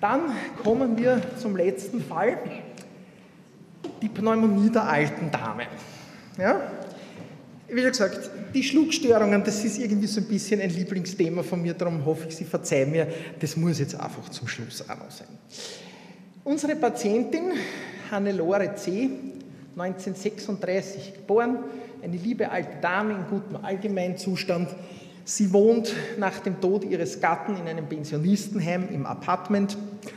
Dann kommen wir zum letzten Fall, die Pneumonie der alten Dame. Ja? Wie schon gesagt, die Schluckstörungen, das ist irgendwie so ein bisschen ein Lieblingsthema von mir, darum hoffe ich, Sie verzeihen mir, das muss jetzt einfach zum Schluss auch noch sein. Unsere Patientin, Hannelore C., 1936 geboren, eine liebe alte Dame in gutem Allgemeinzustand. Sie wohnt nach dem Tod ihres Gatten in einem Pensionistenheim im Apartment.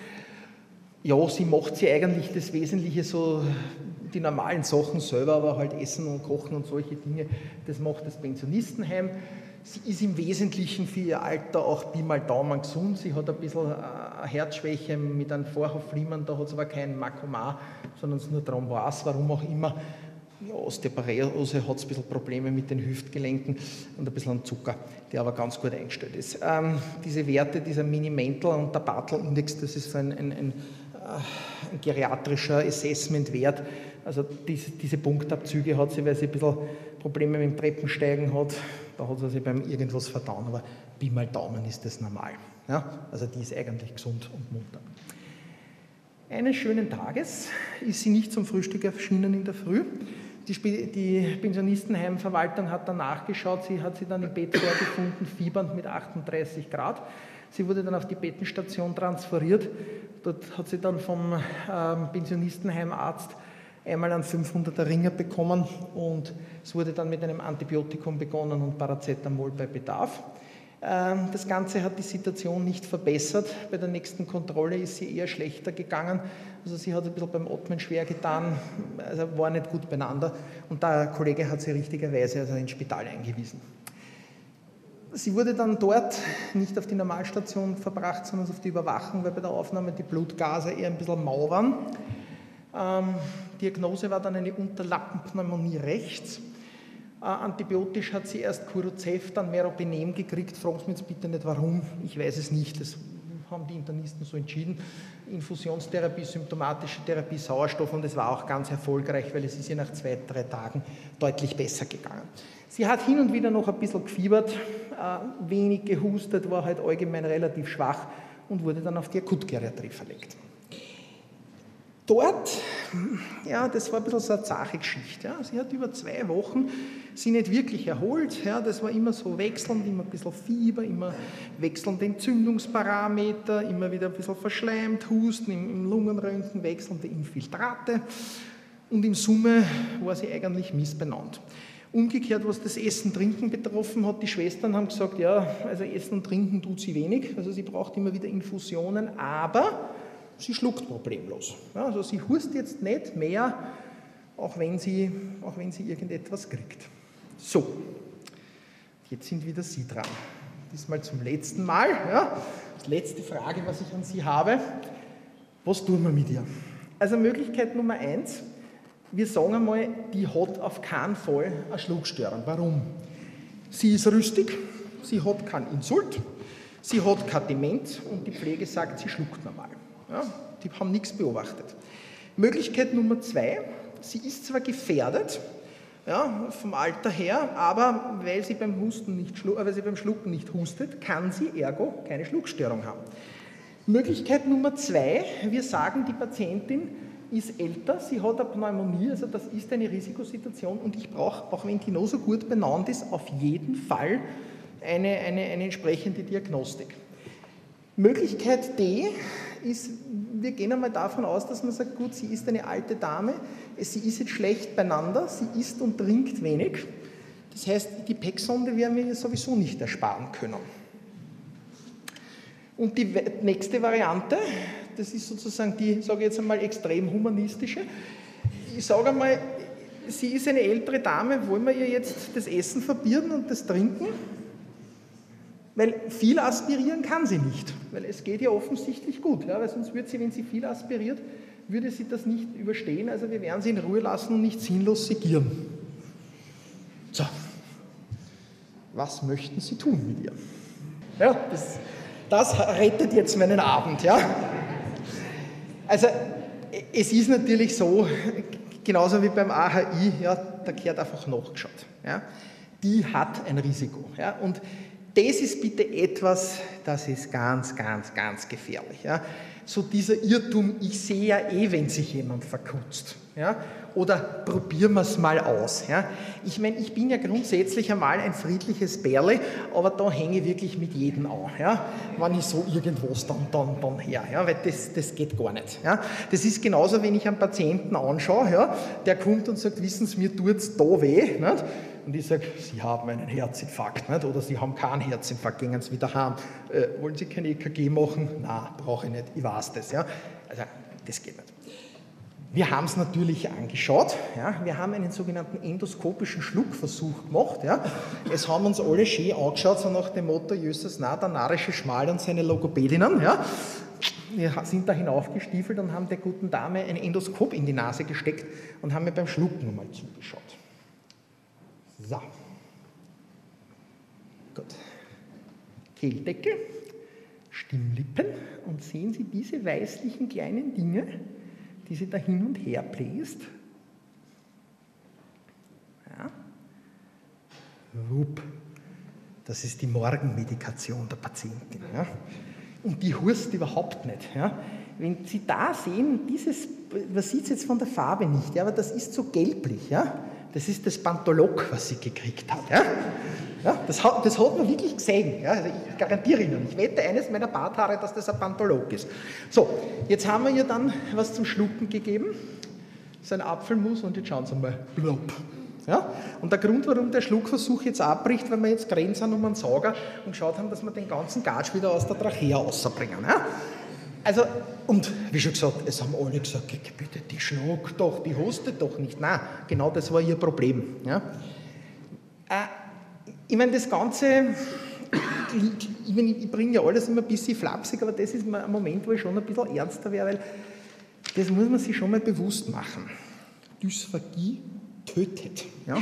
Ja, sie macht sie eigentlich das Wesentliche, so die normalen Sachen selber, aber halt Essen und Kochen und solche Dinge, das macht das Pensionistenheim. Sie ist im Wesentlichen für ihr Alter auch Pi mal Daumen gesund. Sie hat ein bisschen eine Herzschwäche mit einem Vorhofflimmern, da hat sie aber kein Makoma, sondern es nur Thrombose, warum auch immer. Ja, Osteoporose hat es ein bisschen Probleme mit den Hüftgelenken und ein bisschen an Zucker, der aber ganz gut eingestellt ist. Diese Werte, dieser Mini-Mental und der Bartel-Index, das ist so ein geriatrischer Assessment-Wert. Also diese Punktabzüge hat sie, weil sie ein bisschen Probleme mit dem Treppensteigen hat. Da hat sie sich beim irgendwas vertan, aber Pi mal Daumen ist das normal. Ja? Also die ist eigentlich gesund und munter. Eines schönen Tages ist sie nicht zum Frühstück erschienen in der Früh. Die Pensionistenheimverwaltung hat dann nachgeschaut, sie hat sie dann im Bett vorgefunden, fiebernd mit 38 Grad. Sie wurde dann auf die Bettenstation transferiert. Dort hat sie dann vom Pensionistenheimarzt einmal einen 500er Ringer bekommen und es wurde dann mit einem Antibiotikum begonnen und Paracetamol bei Bedarf. Das Ganze hat die Situation nicht verbessert. Bei der nächsten Kontrolle ist sie eher schlechter gegangen. Also sie hat ein bisschen beim Atmen schwer getan, also war nicht gut beieinander und der Kollege hat sie richtigerweise also ins Spital eingewiesen. Sie wurde dann dort nicht auf die Normalstation verbracht, sondern auf die Überwachung, weil bei der Aufnahme die Blutgase eher ein bisschen mau waren. Diagnose war dann eine Unterlappenpneumonie rechts. Antibiotisch hat sie erst Curocev, dann Meropenem gekriegt. Fragen Sie mich jetzt bitte nicht warum, ich weiß es nicht, das haben die Internisten so entschieden. Infusionstherapie, symptomatische Therapie, Sauerstoff und es war auch ganz erfolgreich, weil es ist ihr nach 2-3 Tagen deutlich besser gegangen. Sie hat hin und wieder noch ein bisschen gefiebert, wenig gehustet, war halt allgemein relativ schwach und wurde dann auf die Akutgeriatrie verlegt. Dort, ja, das war ein bisschen so eine zache Geschichte. Ja. Sie hat über 2 Wochen sie nicht wirklich erholt. Ja. Das war immer so wechselnd, immer ein bisschen Fieber, immer wechselnde Entzündungsparameter, immer wieder ein bisschen verschleimt, Husten, im Lungenröntgen wechselnde Infiltrate. Und in Summe war sie eigentlich missbenannt. Umgekehrt, was das Essen, Trinken betroffen hat, die Schwestern haben gesagt, ja, also Essen und Trinken tut sie wenig, also sie braucht immer wieder Infusionen, aber sie schluckt problemlos. Ja, also sie hustet jetzt nicht mehr, auch wenn sie irgendetwas kriegt. So, jetzt sind wieder Sie dran. Diesmal zum letzten Mal. Ja. Die letzte Frage, was ich an Sie habe. Was tun wir mit ihr? Also Möglichkeit Nummer 1, wir sagen einmal, die hat auf keinen Fall eine Schluckstörung. Warum? Sie ist rüstig, sie hat keinen Insult, sie hat keine Demenz und die Pflege sagt, sie schluckt normal. Ja, die haben nichts beobachtet. Möglichkeit Nummer 2, sie ist zwar gefährdet, ja, vom Alter her, aber weil sie beim Schlucken nicht hustet, kann sie ergo keine Schluckstörung haben. Möglichkeit Nummer 2, wir sagen, die Patientin ist älter, sie hat eine Pneumonie, also das ist eine Risikosituation und ich brauche, auch wenn die noch so gut benannt ist, auf jeden Fall eine entsprechende Diagnostik. Möglichkeit D ist, wir gehen einmal davon aus, dass man sagt, gut, sie ist eine alte Dame, sie ist jetzt schlecht beieinander, sie isst und trinkt wenig. Das heißt, die PEC-Sonde werden wir ihr sowieso nicht ersparen können. Und die nächste Variante, das ist sozusagen die, sage ich jetzt einmal, extrem humanistische. Ich sage einmal, sie ist eine ältere Dame, wollen wir ihr jetzt das Essen verbieten und das Trinken? Weil viel aspirieren kann sie nicht, weil es geht ja offensichtlich gut, ja, weil sonst würde sie, wenn sie viel aspiriert, würde sie das nicht überstehen, also wir werden sie in Ruhe lassen und nicht sinnlos segieren. So, was möchten Sie tun mit ihr? Ja, das rettet jetzt meinen Abend, ja. Also, es ist natürlich so, genauso wie beim AHI, ja, da gehört einfach nachgeschaut. Ja. Die hat ein Risiko. Ja, und das ist bitte etwas, das ist ganz, ganz, ganz gefährlich. Ja. So dieser Irrtum, ich sehe ja eh, wenn sich jemand verkutzt. Ja. Oder probieren wir es mal aus. Ja. Ich meine, ich bin ja grundsätzlich einmal ein friedliches Bärle, aber da hänge ich wirklich mit jedem an. Ja. Wenn ich so irgendwas dann her, ja, weil das geht gar nicht. Ja. Das ist genauso, wenn ich einen Patienten anschaue, ja, der kommt und sagt, wissen Sie, mir tut es da weh. Nicht? Und ich sage, Sie haben einen Herzinfarkt, nicht? Oder Sie haben keinen Herzinfarkt, gehen Sie wieder heim. Wollen Sie kein EKG machen? Nein, brauche ich nicht, ich weiß das. Ja? Also, das geht nicht. Wir haben es natürlich angeschaut. Ja? Wir haben einen sogenannten endoskopischen Schluckversuch gemacht. Ja? Es haben uns alle schön angeschaut, so nach dem Motto, Jösses, na, der narische Schmal und seine Logopädinnen. Ja? Wir sind da hinaufgestiefelt und haben der guten Dame ein Endoskop in die Nase gesteckt und haben mir beim Schlucken einmal zugeschaut. So. Gut. Kehldeckel, Stimmlippen und sehen Sie diese weißlichen kleinen Dinge, die sie da hin und her bläst? Ja. Wupp. Das ist die Morgenmedikation der Patientin. Ja. Und die hurst überhaupt nicht. Ja. Wenn Sie da sehen, man sieht es jetzt von der Farbe nicht, ja, aber das ist so gelblich. Ja. Das ist das Pantolog, was sie gekriegt hat. Ja? Ja, das hat man wirklich gesehen. Ja? Also ich garantiere Ihnen, ich wette eines meiner Barthaare, dass das ein Pantolog ist. So, jetzt haben wir ihr dann was zum Schlucken gegeben. Das ist ein Apfelmus und jetzt schauen Sie mal. Blop. Ja? Und der Grund, warum der Schluckversuch jetzt abbricht, weil wir jetzt gerannt sind um einen Sauger und geschaut haben, dass wir den ganzen Gatsch wieder aus der Trachea rausbringen. Ja? Also, und wie schon gesagt, es haben alle gesagt, bitte, die schluckt doch, die hostet doch nicht. Nein, genau das war ihr Problem. Ja. Ich meine, das Ganze, ich bringe ja alles immer ein bisschen flapsig, aber das ist ein Moment, wo ich schon ein bisschen ernster wäre, weil das muss man sich schon mal bewusst machen. Dysphagie tötet. Ja.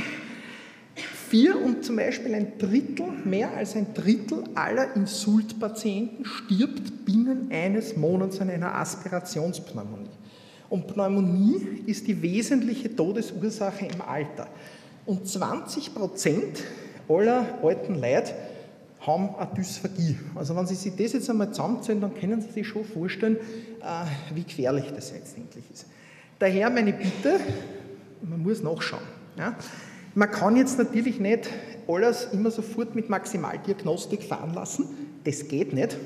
4 und zum Beispiel mehr als ein Drittel aller Insultpatienten stirbt binnen eines Monats an einer Aspirationspneumonie. Und Pneumonie ist die wesentliche Todesursache im Alter. Und 20% aller alten Leute haben eine Dysphagie. Also wenn Sie sich das jetzt einmal zusammenzählen, dann können Sie sich schon vorstellen, wie gefährlich das letztendlich ist. Daher meine Bitte, man muss nachschauen. Ja? Man kann jetzt natürlich nicht alles immer sofort mit Maximaldiagnostik fahren lassen. Das geht nicht.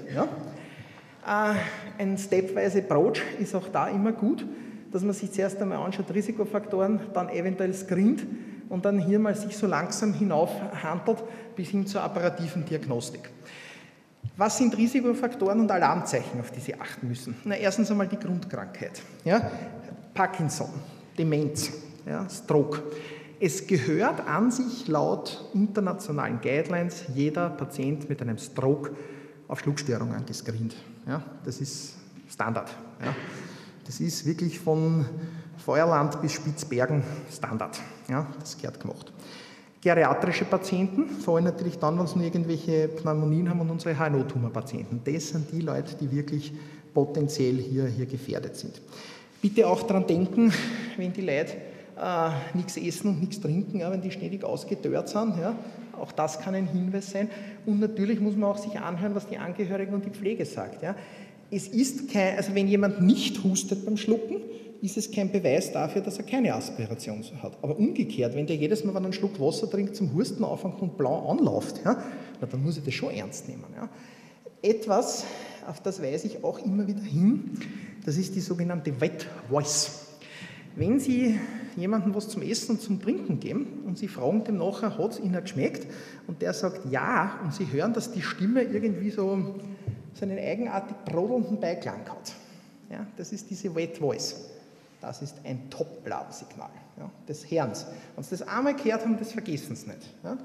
Ja. Ein stepweise Approach ist auch da immer gut, dass man sich zuerst einmal anschaut, Risikofaktoren, dann eventuell screent und dann hier mal sich so langsam hinauf handelt bis hin zur operativen Diagnostik. Was sind Risikofaktoren und Alarmzeichen, auf die Sie achten müssen? Na, erstens einmal die Grundkrankheit. Ja. Parkinson, Demenz, ja, Stroke. Es gehört an sich laut internationalen Guidelines jeder Patient mit einem Stroke auf Schluckstörungen gescreent. Ja, das ist Standard. Ja. Das ist wirklich von Feuerland bis Spitzbergen Standard. Ja, das gehört gemacht. Geriatrische Patienten, vor allem natürlich dann, wenn sie nur irgendwelche Pneumonien haben und unsere HNO-Tumor-Patienten. Das sind die Leute, die wirklich potenziell hier gefährdet sind. Bitte auch daran denken, wenn die Leute nichts essen und nichts trinken, ja, wenn die ständig ausgedörrt sind. Ja, auch das kann ein Hinweis sein. Und natürlich muss man auch sich anhören, was die Angehörigen und die Pflege sagt. Ja. Es ist also wenn jemand nicht hustet beim Schlucken, ist es kein Beweis dafür, dass er keine Aspiration hat. Aber umgekehrt, wenn der jedes Mal, wenn er einen Schluck Wasser trinkt, zum Husten anfängt und blau anläuft, ja, dann muss ich das schon ernst nehmen. Ja. Etwas, auf das weise ich auch immer wieder hin, das ist die sogenannte Wet Voice. Wenn Sie jemandem was zum Essen und zum Trinken geben und Sie fragen dem nachher, hat es Ihnen geschmeckt? Und der sagt ja, und Sie hören, dass die Stimme irgendwie so einen eigenartig brodelnden Beiklang hat. Ja, das ist diese Wet Voice. Das ist ein Top-Alarmsignal. Ja, des Herrns. Wenn Sie das einmal gehört haben, das vergessen Sie nicht. Ja.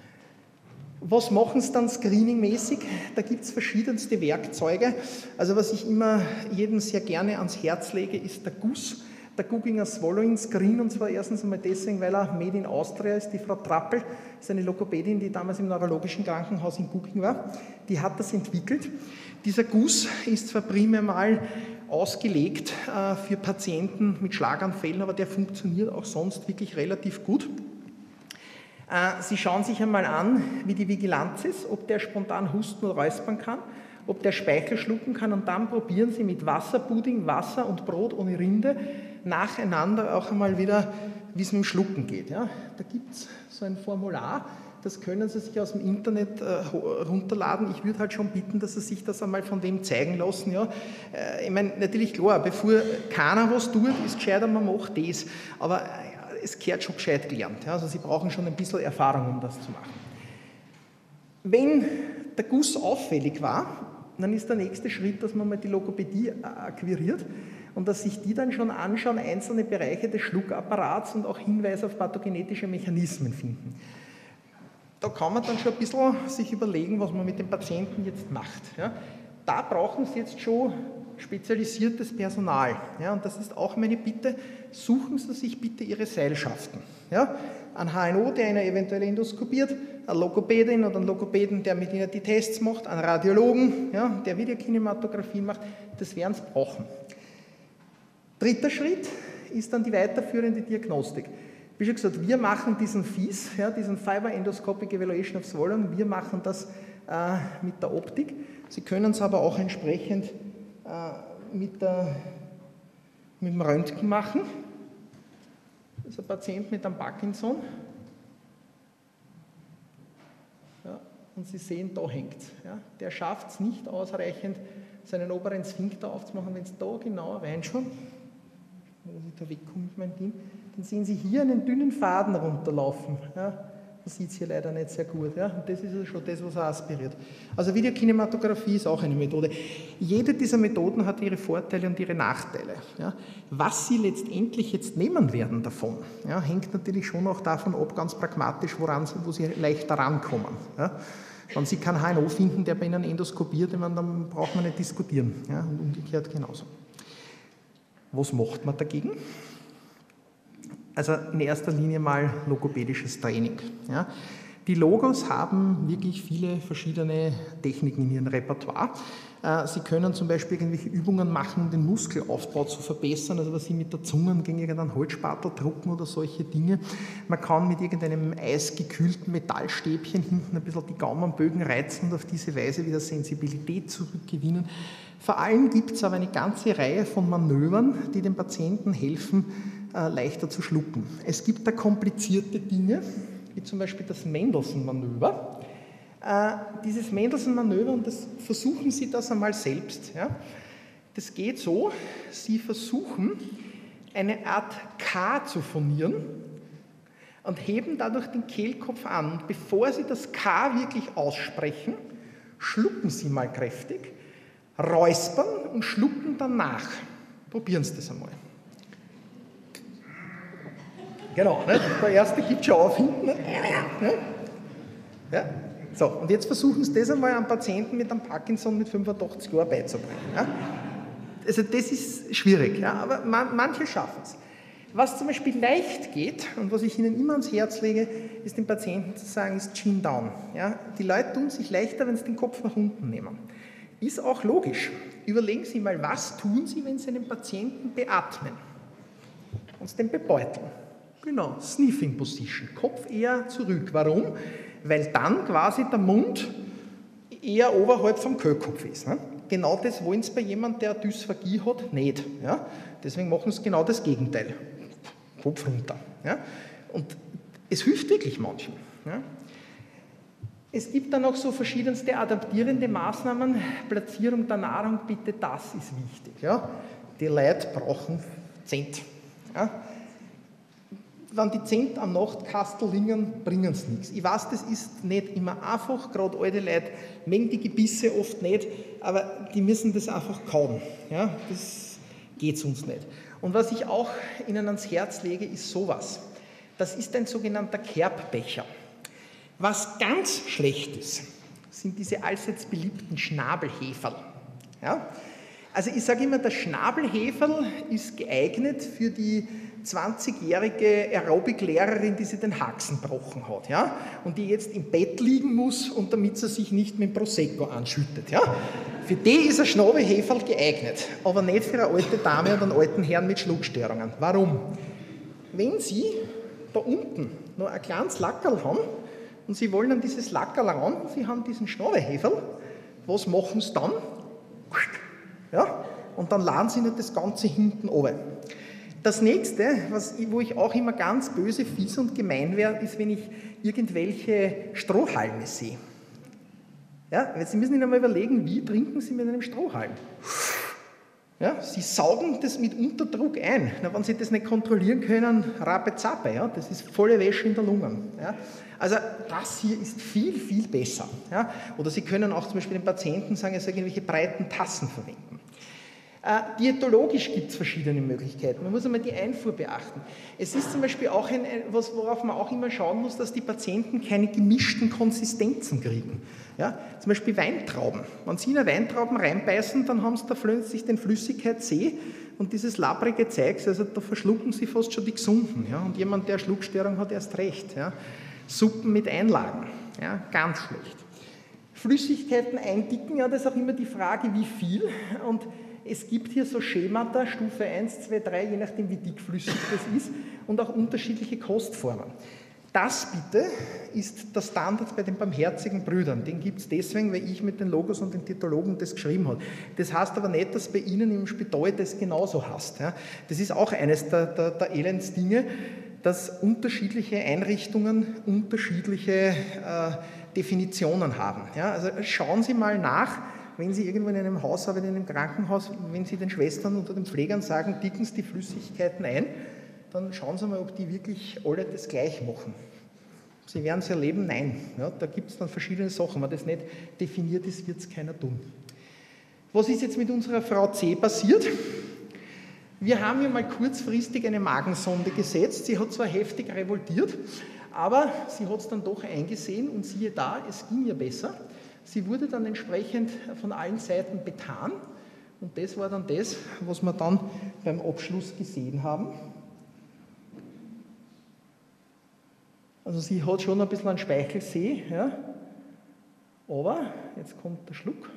Was machen Sie dann screeningmäßig? Da gibt es verschiedenste Werkzeuge. Also was ich immer jedem sehr gerne ans Herz lege, ist der GUS. Der Gugginger Swallowing Screen, und zwar erstens einmal deswegen, weil er made in Austria ist. Die Frau Trappel ist eine Logopädin, die damals im neurologischen Krankenhaus in Gugging war. Die hat das entwickelt. Dieser Guss ist zwar primär mal ausgelegt für Patienten mit Schlaganfällen, aber der funktioniert auch sonst wirklich relativ gut. Sie schauen sich einmal an, wie die Vigilanz ist, ob der spontan husten oder räuspern kann, ob der Speichel schlucken kann, und dann probieren Sie mit Wasserpudding, Wasser und Brot ohne Rinde nacheinander auch einmal wieder, wie es mit dem Schlucken geht. Ja? Da gibt es so ein Formular, das können Sie sich aus dem Internet runterladen. Ich würde halt schon bitten, dass Sie sich das einmal von dem zeigen lassen. Ja? Ich meine, natürlich klar, bevor keiner was tut, ist gescheiter, man macht das. Aber es gehört schon gescheit gelernt. Ja? Also Sie brauchen schon ein bisschen Erfahrung, um das zu machen. Wenn der Guss auffällig war, dann ist der nächste Schritt, dass man mal die Logopädie akquiriert und dass sich die dann schon anschauen, einzelne Bereiche des Schluckapparats und auch Hinweise auf pathogenetische Mechanismen finden. Da kann man dann schon ein bisschen sich überlegen, was man mit dem Patienten jetzt macht. Ja. Da brauchen Sie jetzt schon spezialisiertes Personal. Ja, und das ist auch meine Bitte, suchen Sie sich bitte Ihre Seilschaften. Ja. Ein HNO, der Ihnen eventuell endoskopiert, eine Logopädin oder einen Logopäden, der mit Ihnen die Tests macht, einen Radiologen, ja, der Videokinematographie macht, das werden Sie brauchen. Dritter Schritt ist dann die weiterführende Diagnostik. Wie schon gesagt, wir machen diesen FEES, ja, diesen Fiber Endoscopic Evaluation of Swallowing, wir machen das mit der Optik. Sie können es aber auch entsprechend mit dem Röntgen machen. Das ist ein Patient mit einem Parkinson. Ja, und Sie sehen, da hängt es. Ja. Der schafft es nicht ausreichend, seinen oberen Sphinkter aufzumachen. Wenn Sie da genauer reinschauen, dass ich da wegkomme mit meinem Team, dann sehen Sie hier einen dünnen Faden runterlaufen. Ja. Man sieht es hier leider nicht sehr gut. Ja. Und das ist also schon das, was er aspiriert. Also Videokinematographie ist auch eine Methode. Jede dieser Methoden hat ihre Vorteile und ihre Nachteile. Ja. Was Sie letztendlich jetzt nehmen werden davon, ja, hängt natürlich schon auch davon ab, ganz pragmatisch, wo Sie leichter rankommen. Ja. Wenn Sie keinen HNO finden, der bei Ihnen endoskopiert, dann braucht man nicht diskutieren. Ja. Und umgekehrt genauso. Was macht man dagegen? Also in erster Linie mal logopädisches Training. Ja. Die Logos haben wirklich viele verschiedene Techniken in ihrem Repertoire. Sie können zum Beispiel irgendwelche Übungen machen, um den Muskelaufbau zu verbessern, also was Sie mit der Zunge gegen irgendeinen Holzspatel drucken oder solche Dinge. Man kann mit irgendeinem eisgekühlten Metallstäbchen hinten ein bisschen die Gaumenbögen reizen und auf diese Weise wieder Sensibilität zurückgewinnen. Vor allem gibt es aber eine ganze Reihe von Manövern, die dem Patienten helfen, leichter zu schlucken. Es gibt da komplizierte Dinge, wie zum Beispiel das Mendelssohn-Manöver. Dieses Mendelssohn-Manöver, und das versuchen Sie das einmal selbst. Ja. Das geht so, Sie versuchen eine Art K zu phonieren und heben dadurch den Kehlkopf an. Und bevor Sie das K wirklich aussprechen, schlucken Sie mal kräftig, räuspern und schlucken danach. Probieren Sie das einmal. Genau, ne? Der erste gibt schon auf hinten. Ne? Ja? So, und jetzt versuchen Sie das einmal einem Patienten mit einem Parkinson mit 85 Jahren beizubringen. Ja? Also das ist schwierig, ja? Aber manche schaffen es. Was zum Beispiel leicht geht und was ich Ihnen immer ans Herz lege, ist den Patienten zu sagen, ist Chin Down. Ja? Die Leute tun sich leichter, wenn sie den Kopf nach unten nehmen. Ist auch logisch. Überlegen Sie mal, was tun Sie, wenn Sie einen Patienten beatmen und den bebeuteln? Genau, Sniffing Position, Kopf eher zurück. Warum? Weil dann quasi der Mund eher oberhalb vom Kehlkopf ist. Ne? Genau das wollen Sie bei jemandem, der eine Dysphagie hat, nicht. Ja? Deswegen machen Sie genau das Gegenteil. Kopf runter. Ja? Und es hilft wirklich manchen. Ja? Es gibt dann auch so verschiedenste adaptierende Maßnahmen. Platzierung der Nahrung, bitte, das ist wichtig. Ja? Die Leute brauchen Zent. Ja? Wenn die Zent am Nachtkastel liegen, bringen sie nichts. Ich weiß, das ist nicht immer einfach, gerade alte Leute mögen die Gebisse oft nicht, aber die müssen das einfach kauen. Ja? Das geht sonst nicht. Und was ich auch Ihnen ans Herz lege, ist sowas. Das ist ein sogenannter Kerbbecher. Was ganz schlecht ist, sind diese allseits beliebten Schnabelheferl. Ja? Also ich sage immer, der Schnabelheferl ist geeignet für die 20-jährige Aerobic-Lehrerin, die sich den Haxen gebrochen hat, ja? Und die jetzt im Bett liegen muss und damit sie sich nicht mit dem Prosecco anschüttet. Ja? Für die ist ein Schnabelheferl geeignet, aber nicht für eine alte Dame oder einen alten Herrn mit Schluckstörungen. Warum? Wenn Sie da unten noch ein kleines Lackerl haben und Sie wollen an dieses Lackerl ran, Sie haben diesen Schnabelheferl, was machen Sie dann? Ja, und dann laden Sie nicht das Ganze hinten runter. Das nächste, wo ich auch immer ganz böse, fies und gemein wäre, ist, wenn ich irgendwelche Strohhalme sehe. Ja, weil Sie müssen sich einmal überlegen, wie trinken Sie mit einem Strohhalm? Ja, Sie saugen das mit Unterdruck ein. Na, wenn Sie das nicht kontrollieren können, rappe-zappe, ja, das ist volle Wäsche in der Lunge. Ja. Also das hier ist viel, viel besser. Ja. Oder Sie können auch zum Beispiel den Patienten sagen, er soll irgendwelche breiten Tassen verwenden. Diätologisch gibt es verschiedene Möglichkeiten. Man muss einmal die Einfuhr beachten. Es ist zum Beispiel auch was, worauf man auch immer schauen muss, dass die Patienten keine gemischten Konsistenzen kriegen. Ja, zum Beispiel Weintrauben. Wenn Sie in eine Weintrauben reinbeißen, dann haben Sie da plötzlich den Flüssigkeitssee und dieses labbrige Zeugs, also da verschlucken Sie fast schon die Gesunden. Ja, und jemand, der Schluckstörung hat, erst recht. Ja. Suppen mit Einlagen, ja, ganz schlecht. Flüssigkeiten eindicken, ja, das ist auch immer die Frage, wie viel. Und es gibt hier so Schemata, Stufe 1, 2, 3, je nachdem wie dickflüssig das ist und auch unterschiedliche Kostformen. Das bitte ist der Standard bei den barmherzigen Brüdern. Den gibt es deswegen, weil ich mit den Logos und den Diätologen das geschrieben habe. Das heißt aber nicht, dass bei Ihnen im Spital das genauso heißt. Ja. Das ist auch eines der Elendsdinge, dass unterschiedliche Einrichtungen unterschiedliche Definitionen haben. Ja. Also schauen Sie mal nach, wenn Sie irgendwo in einem Haus arbeiten, in einem Krankenhaus, wenn Sie den Schwestern oder den Pflegern sagen, dicken Sie die Flüssigkeiten ein, dann schauen Sie mal, ob die wirklich alle das gleich machen. Sie werden es erleben, nein. Ja, da gibt es dann verschiedene Sachen. Wenn das nicht definiert ist, wird es keiner tun. Was ist jetzt mit unserer Frau C passiert? Wir haben ihr mal kurzfristig eine Magensonde gesetzt. Sie hat zwar heftig revoltiert, aber sie hat es dann doch eingesehen und siehe da, es ging ihr besser. Sie wurde dann entsprechend von allen Seiten betan und das war dann das, was wir dann beim Abschluss gesehen haben. Also sie hat schon ein bisschen einen Speichelsee, ja. Aber jetzt kommt der Schluck.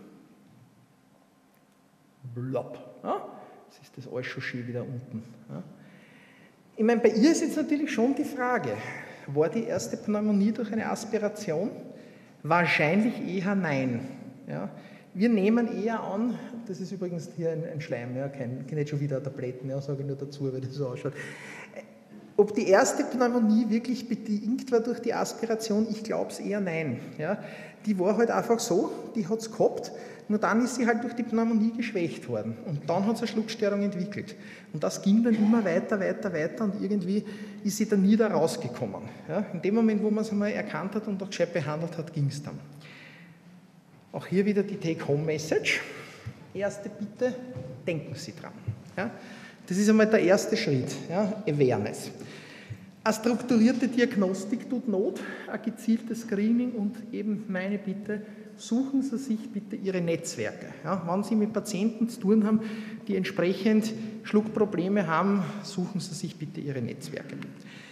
Blopp. Ja. Jetzt ist das alles schon schön wieder unten. Ja. Ich meine, bei ihr ist jetzt natürlich schon die Frage, war die erste Pneumonie durch eine Aspiration? Wahrscheinlich eher nein. Ja. Wir nehmen eher an, das ist übrigens hier ein Schleim, ja, nicht schon wieder Tabletten, ja, sage ich nur dazu, weil das so ausschaut. Ob die erste Pneumonie wirklich bedingt war durch die Aspiration, ich glaube es eher nein. Ja. Die war halt einfach so, die hat es gehabt, nur dann ist sie halt durch die Pneumonie geschwächt worden. Und dann hat sie eine Schluckstörung entwickelt. Und das ging dann immer weiter und irgendwie ist sie dann nie da rausgekommen. Ja. In dem Moment, wo man es einmal erkannt hat und auch gescheit behandelt hat, ging es dann. Auch hier wieder die Take-Home-Message. Erste Bitte, denken Sie dran. Ja. Das ist einmal der erste Schritt, ja, Awareness. Eine strukturierte Diagnostik tut Not, ein gezieltes Screening und eben meine Bitte, suchen Sie sich bitte Ihre Netzwerke. Ja, wenn Sie mit Patienten zu tun haben, die entsprechend Schluckprobleme haben, suchen Sie sich bitte Ihre Netzwerke.